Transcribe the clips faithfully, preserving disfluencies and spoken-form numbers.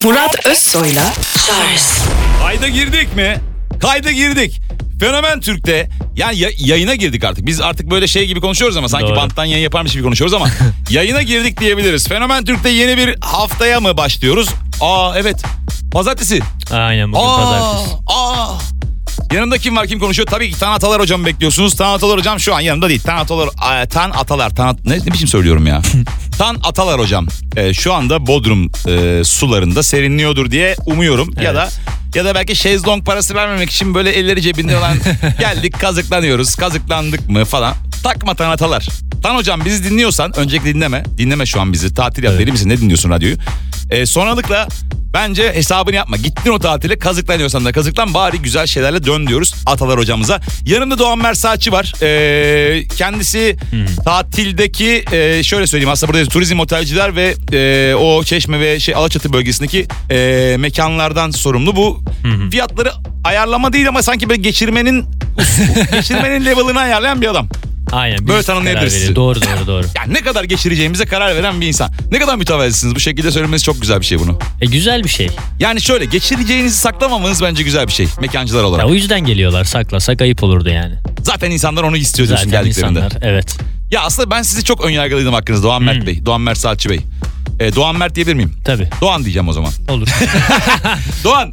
Murat Özsoy'la Charles. Kayda girdik mi? Kayda girdik. Fenomen Türk'te yani ya, yayına girdik artık. Biz artık böyle şey gibi konuşuyoruz ama sanki Doğru. banttan yayın yaparmış gibi konuşuyoruz ama yayına girdik diyebiliriz. Fenomen Türk'te yeni bir haftaya mı başlıyoruz? Aa evet. Pazartesi. Aynen bugün Aa, pazartesi. Aa. Yanımda kim var, kim konuşuyor? Tabii ki Tan Atalar hocamı bekliyorsunuz. Tan Atalar hocam şu an yanımda değil. Tan Atalar, Tan Atalar, Tan, ne, ne biçim söylüyorum ya? Tan Atalar hocam e, şu anda Bodrum e, sularında serinliyordur diye umuyorum. Evet. Ya da ya da belki şezlong parası vermemek için böyle elleri cebinde olan geldik kazıklanıyoruz. Kazıklandık mı falan. Takma Tan Atalar. Tan hocam bizi dinliyorsan öncelikle dinleme. Dinleme şu an bizi. Tatil yap, Evet. verir misin? Ne dinliyorsun radyoyu? E, sonralıkla bence hesabını yapma. Gittin o tatile, kazıklanıyorsan da kazıklan, bari güzel şeylerle dön diyoruz Atalar hocamıza. Yanımda Doğan Mersaççı var. Ee, kendisi hmm. tatildeki e, şöyle söyleyeyim, aslında burada turizm otelciler ve e, o Çeşme ve şey Alaçatı bölgesindeki e, mekanlardan sorumlu. Bu hmm. fiyatları ayarlama değil ama sanki böyle geçirmenin geçirmenin level'ını ayarlayan bir adam. Aynen. Böyle tanımlayabiliriz sizi. Doğru doğru doğru. Yani ne kadar geçireceğimize karar veren bir insan. Ne kadar mütevazısınız, bu şekilde söylemeniz çok güzel bir şey bunu. E güzel bir şey. Yani şöyle, geçireceğinizi saklamamanız bence güzel bir şey mekancılar olarak. Ya o yüzden geliyorlar, saklasak ayıp olurdu yani. Zaten insanlar onu istiyor diyorsun Zaten geldiklerinde. insanlar, evet. Ya aslında ben sizi çok önyargılıydım hakkınızda Doğan Mert Hmm. Bey. Doğan Mert Saatçi Bey. Ee, Doğan Mert diyebilir miyim? Tabii. Doğan diyeceğim o zaman. Olur. Doğan.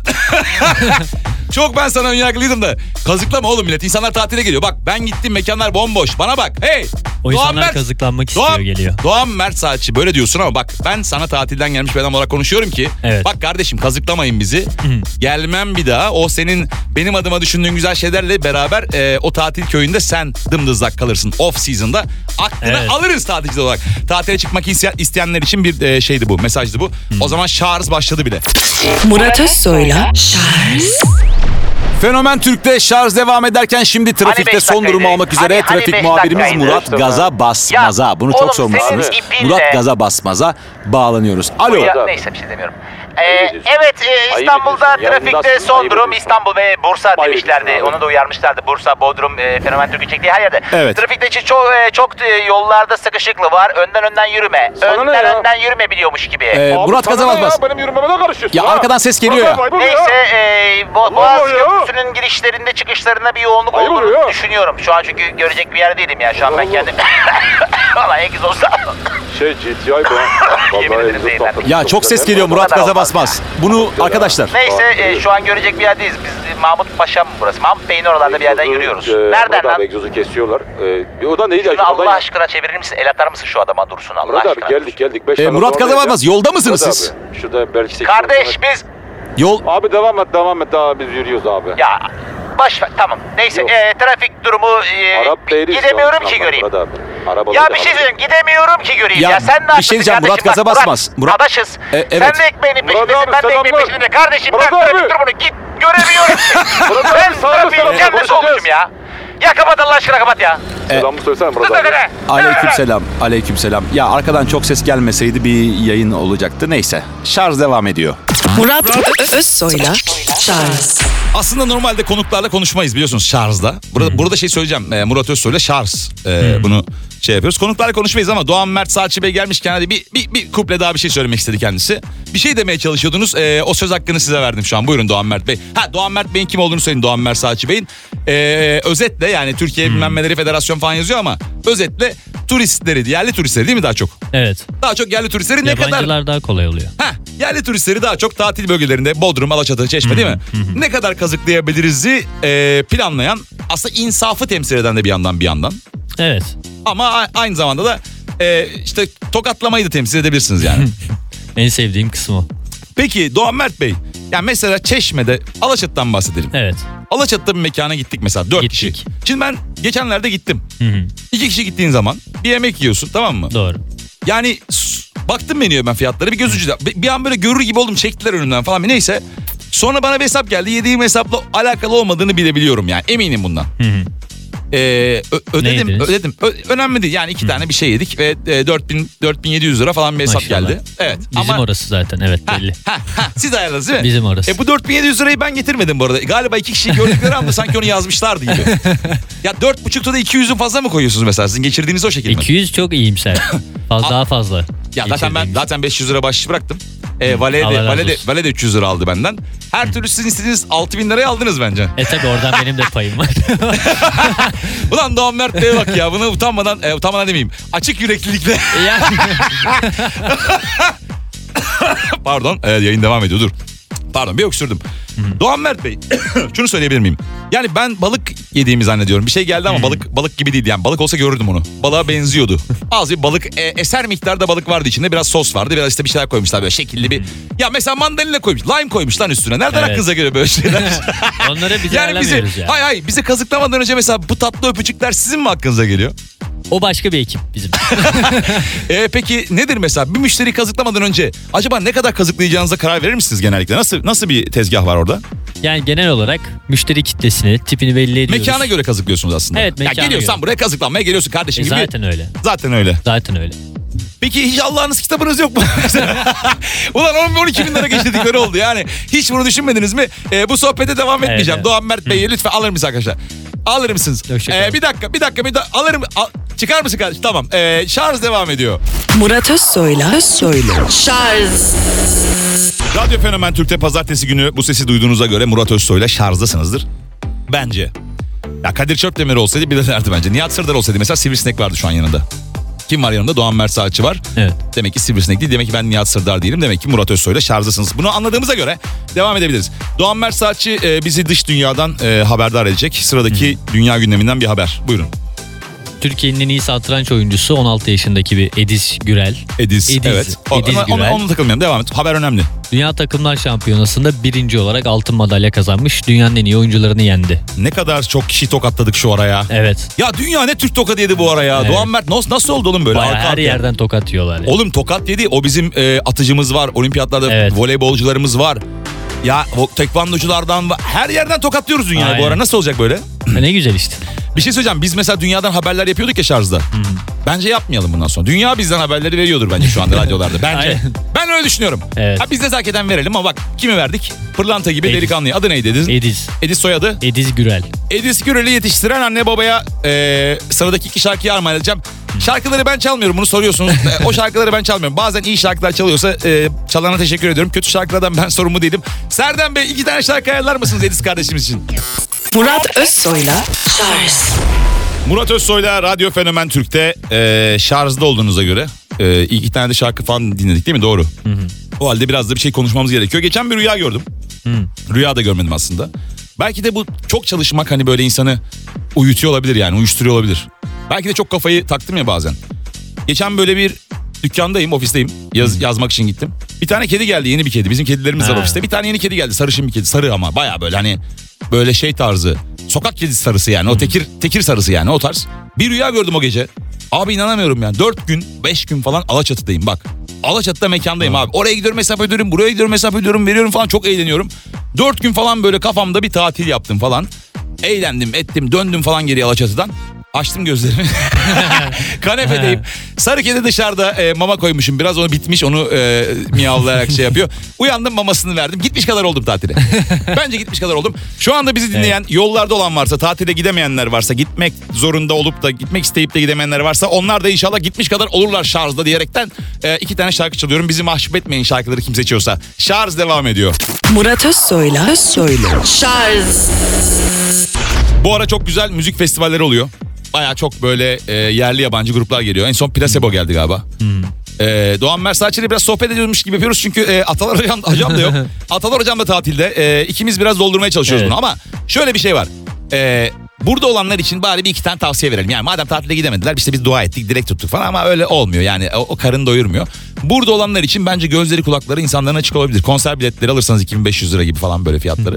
Çok ben sana önyargılıydım da. Kazıklama oğlum millet. İnsanlar tatile geliyor. Bak ben gittim, mekanlar bomboş. Bana bak. Hey. O Doğan insanlar Mert, kazıklanmak istiyor Doğan, geliyor. Doğan Mert Saatçi böyle diyorsun ama bak ben sana tatilden gelmiş bir adam olarak konuşuyorum ki. Evet. Bak kardeşim, kazıklamayın bizi. Gelmem bir daha. O senin benim adıma düşündüğün güzel şeylerle beraber e, o tatil köyünde sen dımdızlak kalırsın off season'da. Aklına Evet. alırız tatilci olarak. Tatile çıkmak isteyenler için bir e, şeydi bu, mesajdı bu. O zaman Charles başladı bile. Murat Özsoy'la Charles. Fenomen Türk'te şarj devam ederken şimdi trafikte beş son durumu dakikaydı. almak üzere Hani- hani trafik beş muhabirimiz dakikaydı. Murat Gaza Basmaz'a. Ya, Bunu oğlum çok sormuşsunuz. senin ipinle- Murat Gaza Basmaz'a bağlanıyoruz. Alo. Ya, neyse bir şey demiyorum. Ee, ediyorsun. evet e, İstanbul'da ediyorsun. trafikte Yanındasın, son ayıp durum ediyorsun. İstanbul ve Bursa Ayıp demişlerdi. ediyorsun abi. Onu da uyarmışlardı. Bursa, Bodrum, e, Fenomen Türk'ün çektiği her yerde. Evet. Trafikte için çok e, çok e, yollarda sıkışıklığı var. Önden önden yürüme. Sana ne önden ya? önden yürüme biliyormuş gibi. Ee, Abi Murat sana Gaza ne Basmaz. ya? Benim yürümeme de karışıyorsun. Ya ha? arkadan ses geliyor ya. Ayıp oluyor Neyse e, Bo- Boğaz oluyor? Köprüsü'nün girişlerinde çıkışlarında bir yoğunluk Ayıp olduğunu oluyor. düşünüyorum. Şu an çünkü görecek bir yer değilim ya. Şu an ben Allah. kendim... Valla ekiz olsa... Şey G T I bu. Yemin ederim değil lan. Ya çok ses geliyor Murat Gaza Basmaz. Bunu arkadaşlar. Neyse e, şu an görecek bir yerdeyiz. Biz e, Mahmut Paşa mı burası? Mahmut Bey'in oralarda bir yerden yürüyoruz. Nereden lan? Egzozu kesiyorlar. Ee, oradan değil ya. Şunu Allah aşkına çevirir misin? El atar mısın şu adama, dursun Allah Murat aşkına. abi geldik geldik. Beş Ee, dakika Murat sonra Gaza ya. Basmaz, yolda mısınız Murat siz? abi, şurada belki sekiz Kardeş dakika biz... Yol. sonra- Abi devam et devam et daha biz yürüyoruz abi. Ya boş ver, tamam. Neyse Yok. e, trafik durumu e, Arap değiliz gidemiyorum şu an. ki göreyim. Murat abi. Arabalar Ya devam bir şey ediyor. söyleyeyim, gidemiyorum ki göreyim Ya, ya. Sen ne bir şey yapıyorsun diyeceğim, Murat kardeşim? Gaza Bak, Basmaz. Murat, Murat- Adaşız. E, evet. Sen de ekmeğinin Murat peşindesin, abi, ben de ekmeğin selamlar. peşindeyim. Kardeşim Murat bırak abi. trafik durumunu, git göremiyorum ki. Murat abi, Ben sağ ol, trafiğin selam. kendisi Konuşacağız. olmuşum ya. Ya kapat Allah aşkına, kapat ya. Selamı söylesene Murat Dur abi. dur dur. Aleykümselam. Aleykümselam. Ya arkadan çok ses gelmeseydi bir yayın olacaktı. Neyse. Şarj devam ediyor. Murat Ö- Özsoy'la Charles. Aslında normalde konuklarla konuşmayız biliyorsunuz şarjda. Burada, burada şey söyleyeceğim. E, Murat Özsoy'la şarj. E, bunu şey yapıyoruz. Konuklarla konuşmayız ama Doğan Mert Saatçi Bey gelmişken hadi bir, bir, bir kuple daha bir şey söylemek istedi kendisi. Bir şey demeye çalışıyordunuz. E, o söz hakkını size verdim şu an. Buyurun Doğan Mert Bey. Ha, Doğan Mert Bey'in kim olduğunu söyleyin, Doğan Mert Saatçi Bey'in. E, özetle yani Türkiye bilmem neleri federasyon falan yazıyor ama özetle turistleri, yerli turistleri değil mi daha çok? Evet. Daha çok yerli turistleri ne kadar... Yabancılar daha kolay oluyor. Heh, yerli turistleri daha çok tatil bölgelerinde Bodrum, Alaçatı, Çeşme değil mi? Ne kadar kazıklayabiliriz'i e, planlayan, aslında insafı temsil eden de bir yandan bir yandan. Evet. Ama a- aynı zamanda da e, işte tokatlamayı da temsil edebilirsiniz yani. En sevdiğim kısmı o. Peki Doğan Mert Bey, yani mesela Çeşme'de Alaçatı'dan bahsedelim. Evet. Alaçatı'da bir mekana gittik mesela dört Gittik. kişi. Şimdi ben geçenlerde gittim. Hı hı. İki kişi gittiğin zaman bir yemek yiyorsun, tamam mı? Doğru. Yani s- baktım menüye ben fiyatları, bir göz ucuyla. Bir, bir an böyle görür gibi oldum, çektiler önümden falan, neyse. Sonra bana bir hesap geldi, yediğim hesapla alakalı olmadığını bilebiliyorum yani, eminim bundan. Hı hı. Ee, ö- ödedim yediniz? ödedim Ö- önemli değil yani, iki tane bir şey yedik ve e, dört bin dört bin yedi yüz lira falan bir hesap Maşallah. geldi. Evet. Bizim ama orası zaten, evet, Ha, belli. ha, ha, siz ayarladınız değil mi? Bizim orası. E bu dört bin yedi yüz lirayı ben getirmedim bu arada. Galiba iki kişiyi gördükleri anda sanki onu yazmışlardı gibi. Ya dört buçukta da iki yüzün fazla mı koyuyorsunuz mesela? Sizin geçirdiğiniz o şekilde mi? iki yüz çok iyimser. Fazla, daha fazla. Ya zaten ben geçirdiğimiz. zaten beş yüz lira bahşiş bıraktım. E, vale, Allah de, razı vale, de, olsun. vale de üç yüz lira aldı benden. Her türlü sizin istediğiniz altı bin liraya aldınız bence. E tabi oradan benim de payım var. Ulan Doğan Mert Bey'e bak ya. Bunu utanmadan, e, utanmadan demeyeyim. Açık yüreklilikle. Yani, Pardon. Evet, yayın devam ediyor. Dur. Pardon, bir öksürdüm. Doğan Mert Bey, şunu söyleyebilir miyim? Yani ben balık yediğimi zannediyorum. Bir şey geldi ama balık balık gibi değildi. Yani balık olsa görürdüm onu. Balığa benziyordu. Az bir balık, e, eser miktarda balık vardı içinde. Biraz sos vardı. Biraz işte bir şeyler koymuşlar böyle şekilli bir. Ya mesela mandalina koymuş. Lime koymuş lan üstüne. Nereden Evet. aklınıza geliyor böyle şeyler? onları biz Yani bizi, ayarlamıyoruz ya. hay hay bizi kazıklamadan önce mesela bu tatlı öpücükler sizin mi aklınıza geliyor? O başka bir ekip bizim. E, peki nedir mesela bir müşteriyi kazıklamadan önce acaba ne kadar kazıklayacağınıza karar verir misiniz genellikle? Nasıl nasıl bir tezgah var orada? Yani genel olarak müşteri kitlesini, tipini belli ediyoruz. Mekana göre kazıklıyorsunuz aslında. Evet, Ya mekana geliyorsan göre. buraya kazıklanmaya geliyorsun kardeşim E, gibi. zaten öyle. Zaten öyle. Zaten öyle. Peki hiç Allah'ınız kitabınız yok mu? Ulan on on iki bin lira geçirdikleri oldu yani. Hiç bunu düşünmediniz mi? Ee, bu sohbete devam etmeyeceğim. evet. Doğan Mert Bey'i lütfen alır mısın arkadaşlar? Alır mısınız? Hoşça Ee, kalın. bir dakika bir dakika bir dakika alırım. Al, çıkar mısın kardeşim? Tamam. Ee, şarj devam ediyor. Murat Özsoy'la Özsoy'la Şarj. Radyo Fenomen Türk'te pazartesi günü bu sesi duyduğunuza göre Murat Özsoy'la şarjdasınızdır. Bence. Ya Kadir Çöpdemir olsaydı bir de derdi bence. Nihat Sırdar olsaydı mesela Sivrisinek vardı şu an yanında. Kim var yanında? Doğan Mert Saatçi var. Evet. Demek ki Sivrisinek değil. Demek ki ben Nihat Sırdar değilim. Demek ki Murat Özsoy'la şarjdasınız. Bunu anladığımıza göre devam edebiliriz. Doğan Mert Saatçi e, bizi dış dünyadan e, haberdar edecek. Sıradaki dünya gündeminden bir haber. Buyurun. Türkiye'nin en iyi satranç oyuncusu on altı yaşındaki bir Ediz Gürel. Ediz. Ediz, Evet. O, Ediz ona, ona, Gürel. onunla takılmayalım. Devam et. Haber önemli. Dünya Takımlar Şampiyonası'nda birinci olarak altın madalya kazanmış. Dünyanın en iyi oyuncularını yendi. Ne kadar çok kişi tokatladık şu araya. Evet. Ya dünya ne Türk tokat yedi bu ara ya. Evet. Doğan Mert nasıl, nasıl oldu oğlum böyle? Bayağı Arka her arkaya. yerden tokat yiyorlar. Yani. Oğlum tokat yedi. O bizim e, atıcımız var. Olimpiyatlarda Evet. voleybolcularımız var. Ya o tekvandoculardan var. Her yerden tokatlıyoruz dünyayı bu Aynen. ara. Nasıl olacak böyle? Ne güzel işte. Bir şey söyleyeceğim. Biz mesela dünyadan haberler yapıyorduk ya şarjda. Bence yapmayalım bundan sonra. Dünya bizden haberleri veriyordur bence şu anda radyolarda. Bence. Aynen. Ben öyle düşünüyorum. Evet. Ha, biz nezaketen verelim ama bak kimi verdik? Pırlanta gibi Ediz. delikanlıya. Adı neydi Ediz? Ediz. Ediz soyadı. Ediz Gürel. Edis Gürel'i yetiştiren anne babaya e, sıradaki iki şarkıyı armağan edeceğim. Şarkıları ben çalmıyorum, bunu soruyorsunuz. E, o şarkıları ben çalmıyorum. Bazen iyi şarkılar çalıyorsa e, çalana teşekkür ediyorum. Kötü şarkılardan ben sorumlu değilim. Serdar Bey iki tane şarkı ayarlar mısınız Edis kardeşimiz için? Murat Özsoy'la Şarj. Murat Özsoy'la Radyo Fenomen Türk'te e, şarjda olduğunuza göre e, iki tane de şarkı falan dinledik değil mi? Doğru. Hı hı. O halde biraz da bir şey konuşmamız gerekiyor. Geçen bir rüya gördüm. Hı. Rüya da görmedim aslında. Belki de bu çok çalışmak hani böyle insanı uyutuyor olabilir yani uyuşturuyor olabilir. Belki de çok kafayı taktım ya bazen. Geçen böyle bir dükkandayım, ofisteyim. Yaz, yazmak için gittim. Bir tane kedi geldi, yeni bir kedi. Bizim kedilerimiz var Ha. ofiste. Bir tane yeni kedi geldi, sarışın bir kedi. Sarı ama baya böyle hani böyle şey tarzı. Sokak kedisi sarısı yani. O tekir tekir sarısı yani o tarz. Bir rüya gördüm o gece. Abi inanamıyorum yani. Dört gün, beş gün falan Alaçatı'dayım bak. Alaçatı'da mekandayım abi. Oraya gidiyorum, hesap ödüyorum. Buraya gidiyorum, hesap ödüyorum. Veriyorum falan, çok eğleniyorum. Dört gün falan böyle kafamda bir tatil yaptım falan. Eğlendim, ettim, döndüm falan geri Alaçatı'dan. Açtım gözlerimi. Kanepedeyim. Sarı kedi dışarıda e, mama koymuşum. Biraz onu bitmiş, onu e, miyavlayarak şey yapıyor. Uyandım, mamasını verdim. Gitmiş kadar oldum tatile. Bence gitmiş kadar oldum. Şu anda bizi dinleyen, yollarda olan varsa, tatile gidemeyenler varsa, gitmek zorunda olup da gitmek isteyip de gidemeyenler varsa, onlar da inşallah gitmiş kadar olurlar şarjda diyerekten e, iki tane şarkı çalıyorum. Bizi mahcup etmeyin şarkıları kim seçiyorsa. Şarj devam ediyor. Murat Özsoy'la Özsoy'la Şarj. Bu ara çok güzel müzik festivalleri oluyor. Baya çok böyle e, yerli yabancı gruplar geliyor. En son Placebo geldi galiba. Hmm. E, Doğan Mersaç'la biraz sohbet ediyormuş gibi yapıyoruz. Çünkü e, Atalar hocam, hocam da yok. Atalar hocam da tatilde. E, ikimiz biraz doldurmaya çalışıyoruz Evet. bunu. Ama şöyle bir şey var. E, burada olanlar için bari bir iki tane tavsiye verelim. Yani madem tatile gidemediler, işte biz dua ettik, direkt tuttuk falan, ama öyle olmuyor. Yani o, o karın doyurmuyor. Burada olanlar için bence gözleri kulakları insanların açık olabilir. Konser biletleri alırsanız iki bin beş yüz lira gibi falan böyle fiyatları.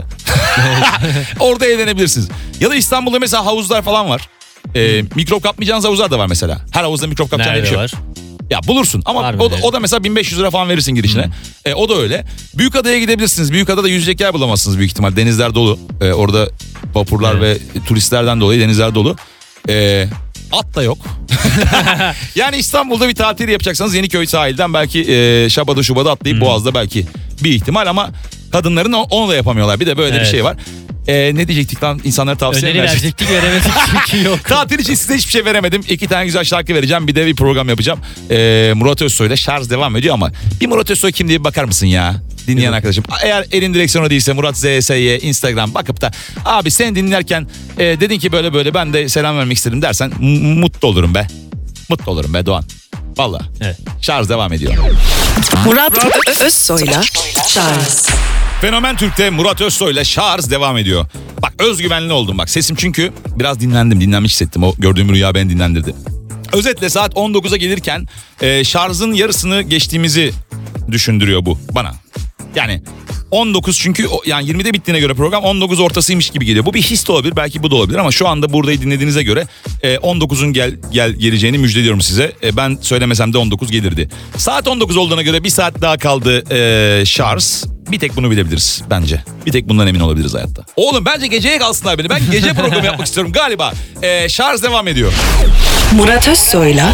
Orada eğlenebilirsiniz. Ya da İstanbul'da mesela havuzlar falan var. Ee, mikrop kapmayacağınız havuzlar da var mesela. Her havuzda mikrop kapacağın bir Nerede şey var? yok. Ya bulursun ama Var mı o da, öyle? o da mesela bin beş yüz lira falan verirsin girişine. E, o da öyle. Büyükada'ya gidebilirsiniz. Büyükada'da yüzecek yer bulamazsınız büyük ihtimal. Denizler dolu. E, orada vapurlar Evet. ve turistlerden dolayı denizler dolu. E, at da yok. Yani İstanbul'da bir tatil yapacaksanız Yeniköy sahilden belki e, Şabada Şuba'da atlayıp Boğaz'da belki bir ihtimal, ama kadınların o- onu da yapamıyorlar. Bir de böyle Evet. bir şey var. Ee, ne diyecektik lan? İnsanlara tavsiye Öneri verecektik. verecektik veremedik çünkü yok. Tatil için size hiçbir şey veremedim. İki tane güzel şarkı vereceğim. Bir de bir program yapacağım. Ee, Murat Özsoy'la şarj devam ediyor ama bir Murat Özsoy kim diye bir bakar mısın ya? Dinleyen arkadaşım. Eğer elin direksiyonu değilse Murat Z S Y Instagram bakıp da abi seni dinlerken e, dedin ki böyle böyle ben de selam vermek istedim dersen m- mutlu olurum be. Mutlu olurum be Doğan. Valla. Evet. Şarj devam ediyor. Murat Ö- Özsoy'la şarj. Fenomen Türk'te Murat Özsoy'la şarj devam ediyor. Bak özgüvenli oldum bak sesim çünkü biraz dinlendim dinlenmiş hissettim. O gördüğüm rüya beni dinlendirdi. Özetle saat on dokuza gelirken e, şarjın yarısını geçtiğimizi düşündürüyor bu bana. Yani on dokuz çünkü yani yirmide bittiğine göre program on dokuz ortasıymış gibi geliyor. Bu bir his de olabilir belki bu da olabilir ama şu anda buradayı dinlediğinize göre e, on dokuzun gel, gel geleceğini müjdeliyorum size. E, ben söylemesem de on dokuz gelirdi. Saat on dokuz olduğuna göre bir saat daha kaldı e, şarj. Bir tek bunu bilebiliriz bence. Bir tek bundan emin olabiliriz hayatta. Oğlum bence geceye kalsınlar beni. Ben gece programı yapmak istiyorum galiba. E, şarj devam ediyor. Murat Özsoy'la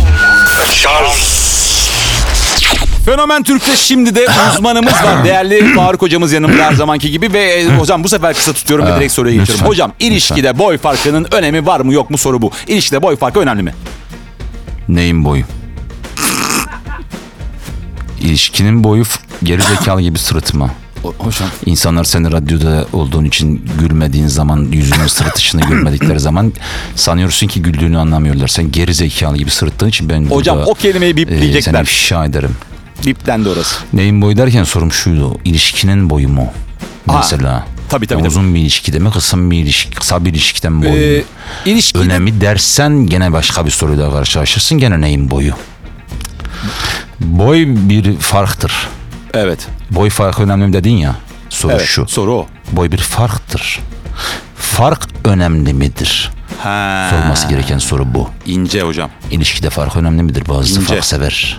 Fenomen Türk'te şimdi de uzmanımız var. Değerli Faruk hocamız yanımda her zamanki gibi. Ve e, hocam bu sefer kısa tutuyorum ve direkt soruya geçiyorum. Hocam ilişkide boy farkının önemi var mı yok mu soru bu. İlişkide boy farkı önemli mi? Neyin boyu? İlişkinin boyu f- geri zekalı gibi sırıtma. Hocam. İnsanlar senin radyoda olduğun için gülmediğin zaman, yüzünün sırıtışını görmedikleri zaman sanıyorsun ki güldüğünü anlamıyorlar. Sen geri zekalı gibi sırıttığın için ben Hocam burada, o kelimeyi e, bipleyecekler. seni ifşa ederim. Biplendi orası. Neyin boyu derken sorum şuydu. İlişkinin boyu mu? Mesela. Tabii, tabii, Ya tabii. uzun bir ilişkide mi, kısa bir ilişki, kısa bir ilişkiden boyu Ee, mu? ilişkide... Önemi dersen gene başka bir soruyla karşılaşırsın. Gene neyin boyu? Boy bir farktır. Evet. Boy farkı önemli mi dedin ya. Soru Evet. şu. Soru o. Boy bir farktır. Fark önemli midir? Ha. Sorması gereken soru bu. İnce hocam. İlişkide fark önemli midir? Bazısı İnce. fark sever.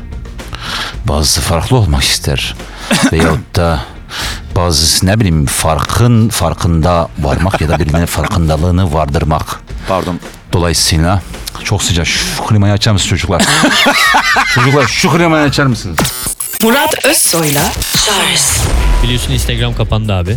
Bazısı farklı olmak ister. Veyahut da bazısı ne bileyim farkın farkında varmak ya da birbirinin farkındalığını vardırmak. Pardon. Dolayısıyla çok sıcak. Şu klimayı açar mısınız çocuklar? Çocuklar şu klimayı açar mısınız? Murat Özsoy'la şarj. Biliyorsun Instagram kapandı abi.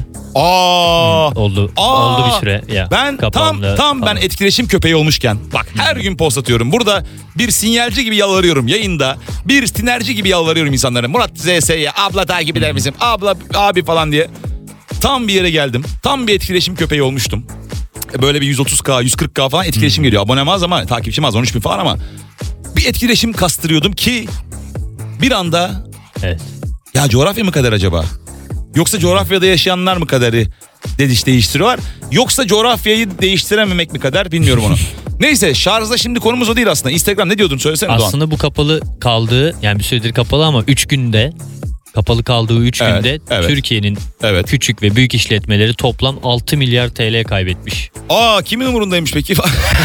Aa, Oldu. Aa, oldu bir süre. Ya, ben kapandı tam tam ben falan. etkileşim köpeği olmuşken bak her gün post atıyorum. Burada bir sinyalci gibi yalvarıyorum yayında. Bir tinerci gibi yalvarıyorum insanlara. Murat Z S Y abla takip eder misin? Abla abi falan diye. Tam bir yere geldim. Tam bir etkileşim köpeği olmuştum. Böyle bir yüz otuz K yüz kırk K falan etkileşim geliyor. Abonem az ama takipçim az on üç bin falan ama bir etkileşim kastırıyordum ki bir anda Evet. ya coğrafya mı kader acaba? Yoksa coğrafyada yaşayanlar mı kaderi dediş değiştiriyorlar? Yoksa coğrafyayı değiştirememek mi kader bilmiyorum onu. Neyse şarjda şimdi konumuz o değil aslında. Instagram ne diyordun söylesene Doğan. Aslında bu kapalı kaldığı yani bir süredir kapalı ama üç günde kapalı kaldığı üç Evet, günde evet. Türkiye'nin Evet. küçük ve büyük işletmeleri toplam altı milyar T L kaybetmiş. Aa kimin umurundaymış peki?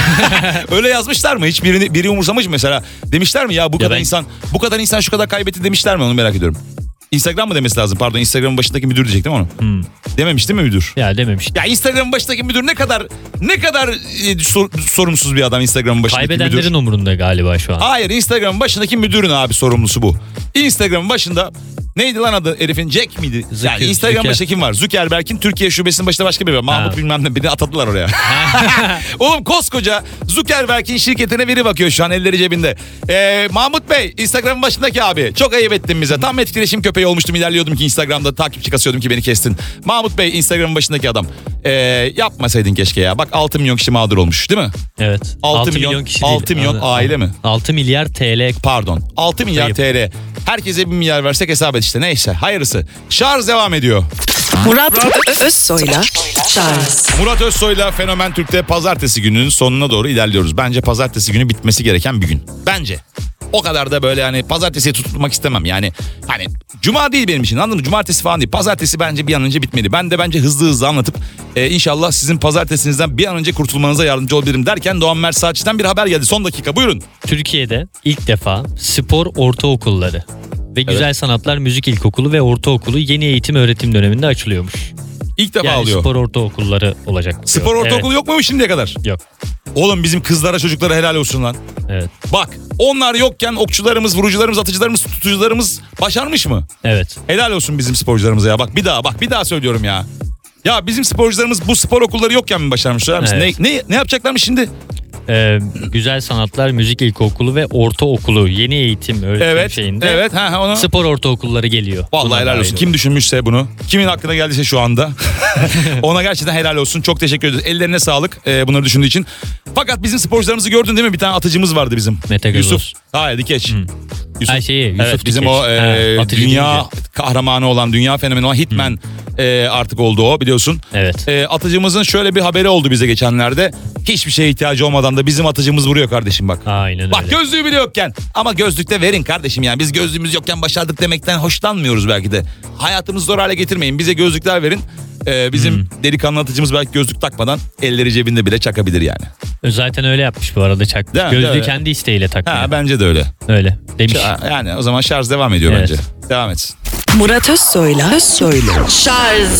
Öyle yazmışlar mı? Hiç birini, biri umursamış mı mesela? Demişler mi ya bu Ya kadar ben- insan bu kadar insan şu kadar kaybetti demişler mi onu merak ediyorum. Instagram mı demesi lazım? Pardon Instagram'ın başındaki müdür diyecek değil mi onu? Hmm. Dememiş değil mi müdür? Ya dememiş. Ya Instagram'ın başındaki müdür ne kadar ne kadar e, sor- sorumsuz bir adam Instagram'ın başındaki Kaybedenlerin müdür. umurunda galiba şu an. Hayır Instagram'ın başındaki müdürün abi sorumlusu bu. Instagram'ın başında neydi lan adı herifin Jack miydi? Zucker- yani Instagram Zucker. başında kim var? Zuckerberg'in Türkiye şubesinin başında başka biri var. Mahmut Ha. bilmem ne beni atadılar oraya. Oğlum koskoca Zuckerberg'in şirketine biri bakıyor şu an elleri cebinde. Ee, Mahmut Bey Instagram'ın başındaki abi çok ayıp ettin bize. Tam etkileşim köpeği olmuştum ilerliyordum ki Instagram'da takipçi kasıyordum ki beni kestin. Mahmut Bey Instagram'ın başındaki adam. Ee, yapmasaydın keşke ya. Bak altı milyon kişi mağdur olmuş değil mi? Evet. altı milyon kişi değil. altı milyon Anladım. aile mi? altı milyar T L. Pardon altı milyar Ayıp. T L. Herkese bir milyar versek hesap et işte neyse hayırlısı. Şarj devam ediyor. Murat Ö- Özsoy'la şarj. Murat Özsoy'la Fenomen Türk'te pazartesi gününün sonuna doğru ilerliyoruz. Bence pazartesi günü bitmesi gereken bir gün. Bence. O kadar da böyle hani pazartesiye tutulmak istemem. Yani hani cuma değil benim için anladın mı? Cumartesi falan değil. Pazartesi bence bir an önce bitmeli. Ben de bence hızlı hızlı anlatıp e, inşallah sizin pazartesinizden bir an önce kurtulmanıza yardımcı olabilirim derken Doğan Mert Saatçı'dan bir haber geldi. Son dakika buyurun. Türkiye'de ilk defa spor ortaokulları ve güzel sanatlar müzik ilkokulu ve ortaokulu yeni eğitim öğretim döneminde açılıyormuş. İlk defa Yani alıyor. Spor, spor ortaokulları olacak. diyor. ortaokulu Evet, yok muymuş şimdiye kadar? yok. Oğlum bizim kızlara çocuklara helal olsun lan. Evet. Bak onlar yokken okçularımız, vurucularımız, atıcılarımız, tutucularımız başarmış mı? Evet. Helal olsun bizim sporcularımıza ya. Bak bir daha bak bir daha söylüyorum ya. Ya bizim sporcularımız bu spor okulları yokken mi başarmışlar? Evet. Ne, ne, ne yapacaklarmış şimdi? Ee, Güzel Sanatlar Müzik İlkokulu ve Ortaokulu yeni eğitim öğretim Evet, şeyinde evet. Ha, ha, onu... spor ortaokulları geliyor. Vallahi Buna helal olsun. dahil Kim düşünmüşse bunu, kimin aklına geldiyse şu anda. Ona gerçekten helal olsun. Çok teşekkür ederiz. Ellerine sağlık e, bunları düşündüğü için. Fakat bizim sporcularımızı gördün değil mi? Bir tane atıcımız vardı bizim. Mete Gazoz. Yusuf. Hayır Dikeç. Yusuf. Her şeyi Yusuf Evet, bizim Dikeç. o e, Ha, atıcı dünya deyince. kahramanı olan, dünya fenomeni olan Hitman e, artık oldu o biliyorsun. Evet. E, atıcımızın şöyle bir haberi oldu bize geçenlerde. Hiçbir şeye ihtiyacı olmadan da bizim atıcımız vuruyor kardeşim bak. Aynen Bak öyle. gözlüğü bile yokken, ama gözlükte verin kardeşim, yani biz gözlüğümüz yokken başardık demekten hoşlanmıyoruz belki de. Hayatımızı zor hale getirmeyin, bize gözlükler verin. Ee, bizim Hmm. delikanlı atıcımız belki gözlük takmadan elleri cebinde bile çakabilir yani. Zaten öyle yapmış bu arada çak. Değil mi? Gözlüğü Değil mi? kendi isteğiyle takmıyor. Ha, bence de öyle. Öyle demiş. Ha, Yani o zaman şarj devam ediyor Evet. bence. Devam etsin. Murat Özsoy'la Özsoy'la Şarj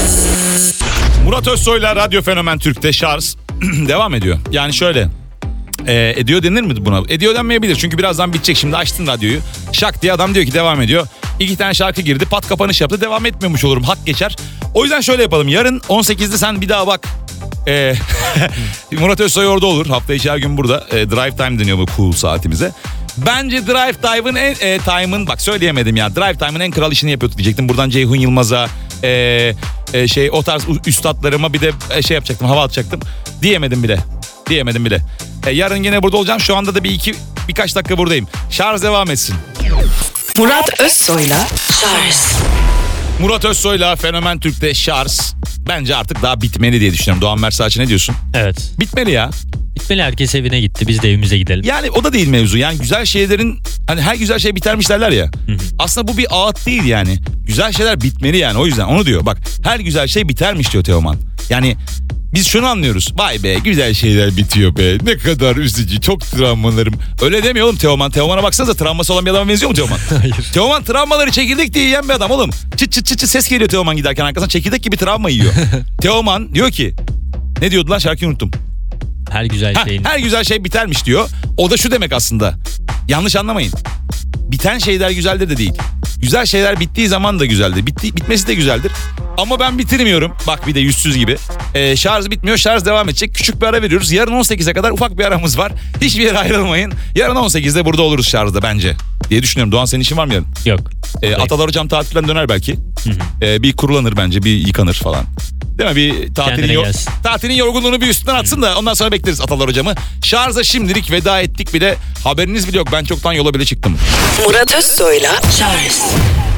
Murat Özsoy'la Radyo Fenomen Türk'te şarj devam ediyor. Yani şöyle e, ediyor denir mi buna? Ediyor denmeyebilir çünkü birazdan bitecek. Şimdi açtın radyoyu. Şak diye adam diyor ki devam ediyor. İki tane şarkı girdi, pat kapanış yaptı, devam etmiyormuş olurum, hak geçer. O yüzden şöyle yapalım, yarın on sekizde sen bir daha bak. E, Murat Özsoy orada olur. Hafta içi her gün burada. E, drive time deniyor bu cool saatimize. Bence Drive Time'ın en e, Time'ın bak söyleyemedim ya. Drive Time'ın en kral işini yapıyordu diyecektim. Buradan Ceyhun Yılmaz'a e, e, şey o tarz üstadlarıma bir de e, şey yapacaktım, hava atacaktım. Diyemedim bile. Diyemedim bile. E, yarın yine burada olacağım. Şu anda da bir iki birkaç dakika buradayım. Şarj devam etsin. Murat Özsoy'la Şarj Murat Özsoy'la Fenomen Türk'te şarj bence artık daha bitmeli diye düşünüyorum. Doğan Mersaç'ı ne diyorsun? Evet. Bitmeli ya. Bitmeli, herkes evine gitti. Biz de evimize gidelim. Yani o da değil mevzu. Yani güzel şeylerin, hani her güzel şey bitermiş derler ya. Aslında bu bir ağıt değil yani. Güzel şeyler bitmeli yani, o yüzden onu diyor. Bak, her güzel şey bitermiş diyor Teoman. Yani biz şunu anlıyoruz. Vay be, güzel şeyler bitiyor be. Ne kadar üzücü, çok travmalarım. Öyle demiyor oğlum Teoman. Teoman'a baksanıza, travması olan bir adama benziyor mu Teoman? Hayır. Teoman travmaları çekirdek diye yiyen bir adam oğlum. Çıt çıt çıt çıt ses geliyor Teoman giderken arkasından. Çekirdek gibi travma yiyor. Teoman diyor ki, ne diyordu lan, şarkıyı unuttum. Her güzel Ha, şeyin. her güzel şey bitermiş diyor. O da şu demek aslında. Yanlış anlamayın. Biten şeyler güzeldir de değil. Güzel şeyler bittiği zaman da güzeldir. Bitti, bitmesi de güzeldir. Ama ben bitirmiyorum. Bak bir de yüzsüz gibi. Ee, şarj bitmiyor, şarj devam edecek. Küçük bir ara veriyoruz. Yarın on sekize kadar ufak bir aramız var. Hiçbir yere ayrılmayın. Yarın on sekizde burada oluruz şarjda bence diye düşünüyorum. Doğan, senin işin var mı yarın? Yok. Ee, Atalar hocam tatilden döner belki. Ee, bir kurulanır bence, bir yıkanır falan. Değil mi? Bir tatilin, Kendine yor- gelsin. tatilin yorgunluğunu bir üstünden atsın da ondan sonra bekleriz Atalar hocamı. Şarja şimdilik veda ettik bile. Haberiniz bile yok. Ben çoktan yola bile çıktım. Murat Özsoy'la Şarj